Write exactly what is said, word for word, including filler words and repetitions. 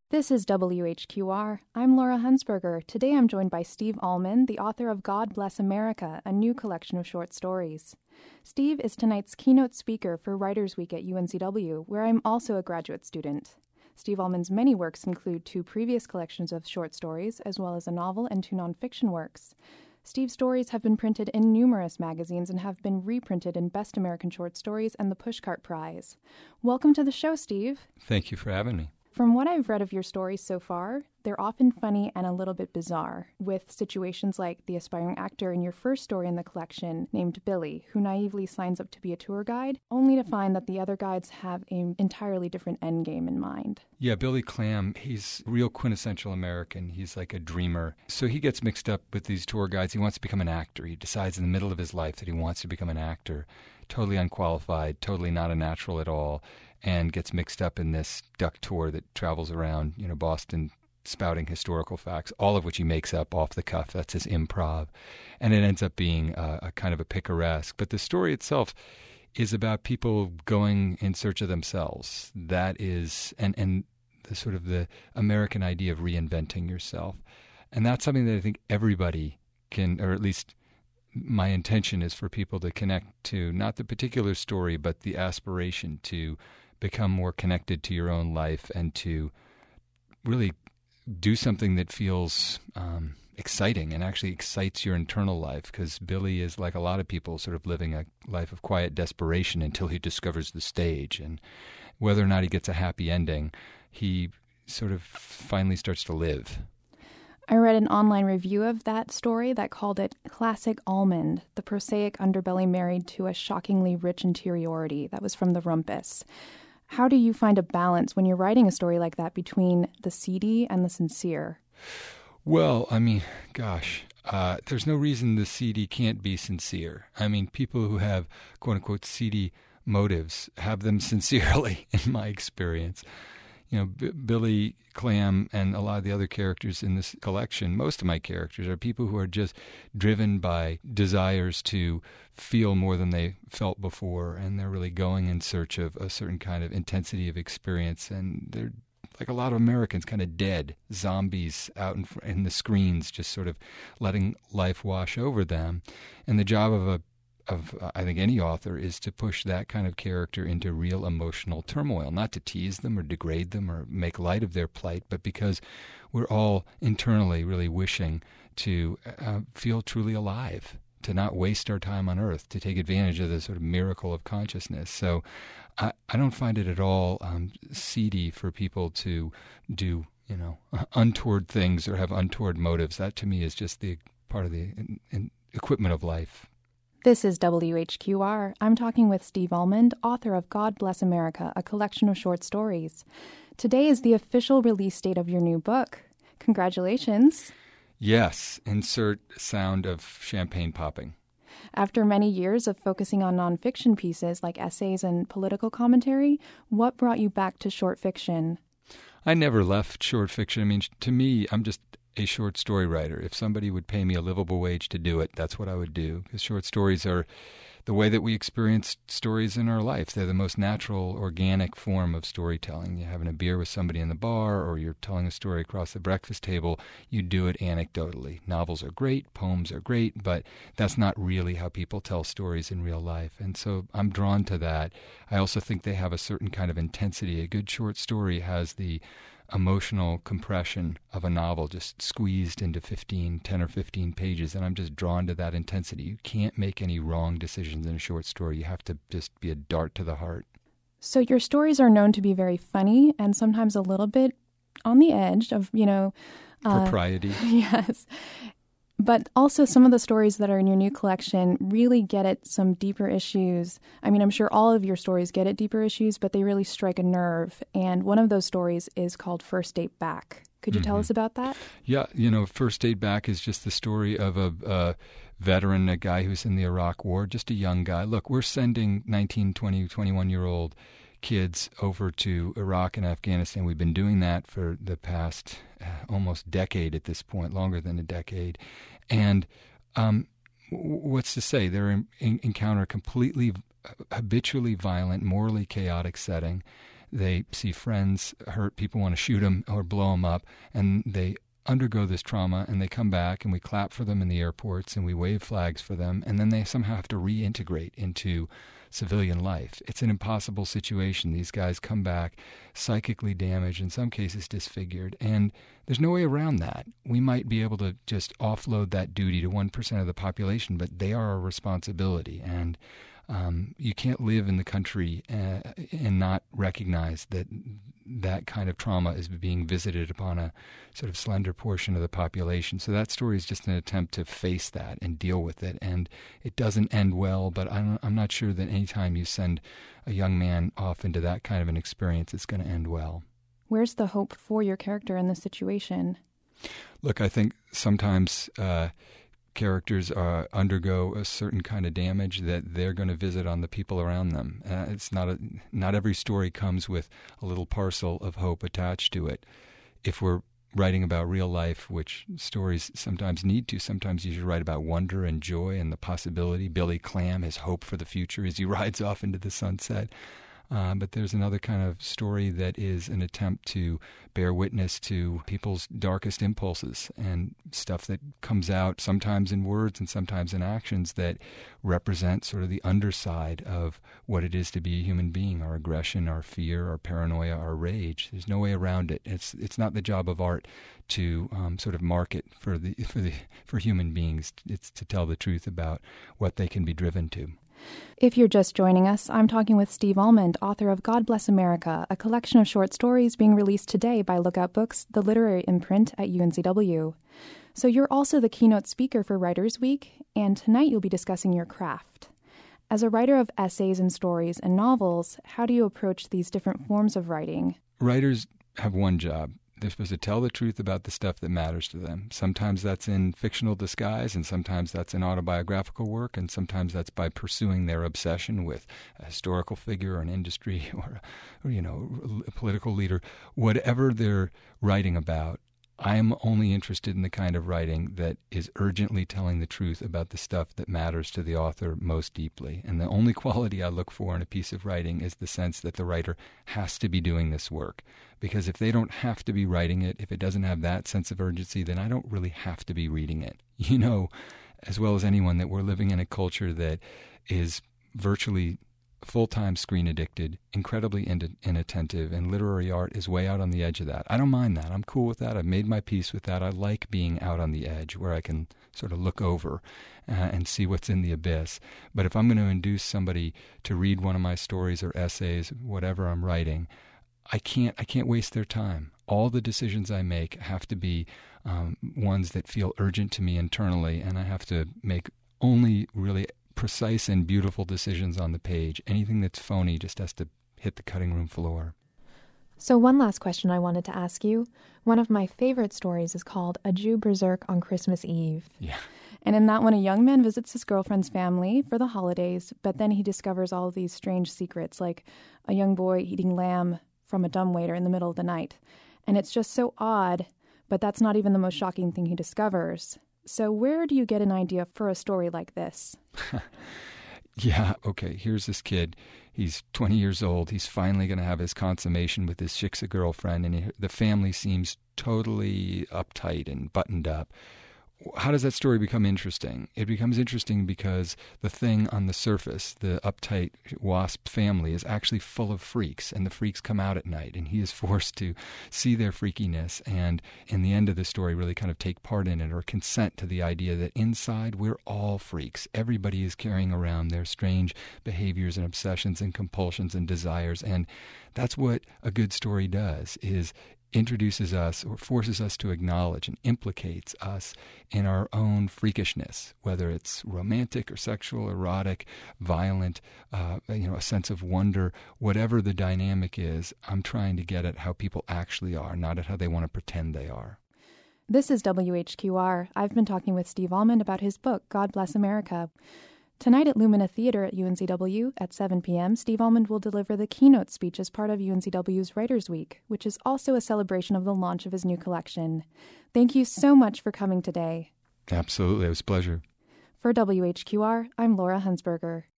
This is W H Q R. I'm Laura Hunsberger. Today I'm joined by Steve Almond, the author of God Bless America, a new collection of short stories. Steve is tonight's keynote speaker for Writers Week at U N C W, where I'm also a graduate student. Steve Almond's many works include two previous collections of short stories, as well as a novel and two nonfiction works. Steve's stories have been printed in numerous magazines and have been reprinted in Best American Short Stories and the Pushcart Prize. Welcome to the show, Steve. Thank you for having me. From what I've read of your stories so far, they're often funny and a little bit bizarre, with situations like the aspiring actor in your first story in the collection named Billy, who naively signs up to be a tour guide, only to find that the other guides have an entirely different endgame in mind. Yeah, Billy Clam, he's real quintessential American. He's like a dreamer. So he gets mixed up with these tour guides. He wants to become an actor. He decides in the middle of his life that he wants to become an actor. Totally unqualified, totally not a natural at all, and gets mixed up in this duck tour that travels around, you know, Boston, spouting historical facts, all of which he makes up off the cuff. That's his improv. And it ends up being a, a kind of a picaresque. But the story itself is about people going in search of themselves. That is, and, and the sort of the American idea of reinventing yourself. And that's something that I think everybody can, or at least my intention is for people to connect to, not the particular story, but the aspiration to become more connected to your own life and to really do something that feels um, exciting and actually excites your internal life, because Billy is, like a lot of people, sort of living a life of quiet desperation until he discovers the stage. And whether or not he gets a happy ending, he sort of finally starts to live. I read an online review of that story that called it Classic Almond, the prosaic underbelly married to a shockingly rich interiority. That was from the Rumpus. How do you find a balance when you're writing a story like that between the seedy and the sincere? Well, I mean, gosh, uh, there's no reason the seedy can't be sincere. I mean, people who have, quote-unquote, seedy motives have them sincerely, in my experience. You know, B- Billy Clam and a lot of the other characters in this collection, most of my characters are people who are just driven by desires to feel more than they felt before, and they're really going in search of a certain kind of intensity of experience, and they're, like a lot of Americans, kind of dead, zombies out in, in the screens, just sort of letting life wash over them. And the job of a of, uh, I think, any author is to push that kind of character into real emotional turmoil, not to tease them or degrade them or make light of their plight, but because we're all internally really wishing to uh, feel truly alive, to not waste our time on Earth, to take advantage of the sort of miracle of consciousness. So I, I don't find it at all um, seedy for people to do, you know, untoward things or have untoward motives. That, to me, is just the part of the in, in equipment of life. This is W H Q R. I'm talking with Steve Almond, author of God Bless America, a collection of short stories. Today is the official release date of your new book. Congratulations. Yes, insert sound of champagne popping. After many years of focusing on nonfiction pieces like essays and political commentary, what brought you back to short fiction? I never left short fiction. I mean, to me, I'm just a short story writer. If somebody would pay me a livable wage to do it, that's what I would do. Because short stories are the way that we experience stories in our life. They're the most natural, organic form of storytelling. You're having a beer with somebody in the bar, or you're telling a story across the breakfast table, you do it anecdotally. Novels are great, poems are great, but that's not really how people tell stories in real life. And so I'm drawn to that. I also think they have a certain kind of intensity. A good short story has the emotional compression of a novel just squeezed into fifteen, ten or fifteen pages, and I'm just drawn to that intensity. You can't make any wrong decisions in a short story. You have to just be a dart to the heart. So your stories are known to be very funny and sometimes a little bit on the edge of, you know... Uh, Propriety. Yes. But also some of the stories that are in your new collection really get at some deeper issues. I mean, I'm sure all of your stories get at deeper issues, but they really strike a nerve. And one of those stories is called First Date Back. Could you mm-hmm. tell us about that? Yeah, you know, First Date Back is just the story of a, a veteran, a guy who's in the Iraq War, just a young guy. Look, we're sending nineteen, twenty, twenty-one-year-old kids over to Iraq and Afghanistan. We've been doing that for the past uh, almost decade at this point, longer than a decade. And um, w- what's to say? They're in, in, encounter a completely, uh, habitually violent, morally chaotic setting. they see friends hurt, people want to shoot them or blow them up, and they undergo this trauma, and they come back, and we clap for them in the airports, and we wave flags for them, and then they somehow have to reintegrate into civilian life. It's an impossible situation. These guys come back psychically damaged, in some cases disfigured, and there's no way around that. We might be able to just offload that duty to one percent of the population, but they are a responsibility, and Um, you can't live in the country uh, and not recognize that that kind of trauma is being visited upon a sort of slender portion of the population. So that story is just an attempt to face that and deal with it. And it doesn't end well, but I'm, I'm not sure that any time you send a young man off into that kind of an experience, it's going to end well. Where's the hope for your character in this situation? Look, I think sometimes Uh, characters uh, undergo a certain kind of damage that they're going to visit on the people around them. Uh, it's not a, not every story comes with a little parcel of hope attached to it. If we're writing about real life, which stories sometimes need to, sometimes you should write about wonder and joy and the possibility. Billy Clam, his hope for the future as he rides off into the sunset. Uh, but there's another kind of story that is an attempt to bear witness to people's darkest impulses and stuff that comes out sometimes in words and sometimes in actions that represent sort of the underside of what it is to be a human being, our aggression, our fear, our paranoia, our rage. There's no way around it. It's it's not the job of art to um, sort of market for the for the for human beings. It's to tell the truth about what they can be driven to. If you're just joining us, I'm talking with Steve Almond, author of God Bless America, a collection of short stories being released today by Lookout Books, the literary imprint at U N C W. So you're also the keynote speaker for Writers Week, and tonight you'll be discussing your craft. As a writer of essays and stories and novels, how do you approach these different forms of writing? Writers have one job. They're supposed to tell the truth about the stuff that matters to them. Sometimes that's in fictional disguise, and sometimes that's in autobiographical work, and sometimes that's by pursuing their obsession with a historical figure or an industry or, or you know, a political leader. Whatever they're writing about, I'm only interested in the kind of writing that is urgently telling the truth about the stuff that matters to the author most deeply. And the only quality I look for in a piece of writing is the sense that the writer has to be doing this work. Because if they don't have to be writing it, if it doesn't have that sense of urgency, then I don't really have to be reading it. You know, as well as anyone, that we're living in a culture that is virtually full-time screen addicted, incredibly in- inattentive, and literary art is way out on the edge of that. I don't mind that. I'm cool with that. I've made my peace with that. I like being out on the edge where I can sort of look over uh, and see what's in the abyss. But if I'm going to induce somebody to read one of my stories or essays, whatever I'm writing, I can't I can't waste their time. All the decisions I make have to be um, ones that feel urgent to me internally, and I have to make only really precise and beautiful decisions on the page. Anything that's phony just has to hit the cutting room floor. So one last question I wanted to ask you. One of my favorite stories is called A Jew Berserk on Christmas Eve. Yeah. And in that one, a young man visits his girlfriend's family for the holidays, but then he discovers all of these strange secrets, like a young boy eating lamb from a dumbwaiter in the middle of the night. And it's just so odd, but that's not even the most shocking thing he discovers. So where do you get an idea for a story like this? Yeah, okay, here's this kid. He's twenty years old. He's finally going to have his consummation with his shiksa girlfriend, and he, the family seems totally uptight and buttoned up. How does that story become interesting? It becomes interesting because the thing on the surface, the uptight WASP family, is actually full of freaks, and the freaks come out at night, and he is forced to see their freakiness and, in the end of the story, really kind of take part in it or consent to the idea that inside we're all freaks. Everybody is carrying around their strange behaviors and obsessions and compulsions and desires, and that's what a good story does, is introduces us or forces us to acknowledge and implicates us in our own freakishness, whether it's romantic or sexual, erotic, violent, uh, you know, a sense of wonder, whatever the dynamic is. I'm trying to get at how people actually are, not at how they want to pretend they are. This is W H Q R. I've been talking with Steve Almond about his book, God Bless America. Tonight at Lumina Theater at U N C W at seven p.m., Steve Almond will deliver the keynote speech as part of U N C W's Writers Week, which is also a celebration of the launch of his new collection. Thank you so much for coming today. Absolutely. It was a pleasure. For W H Q R, I'm Laura Hunsberger.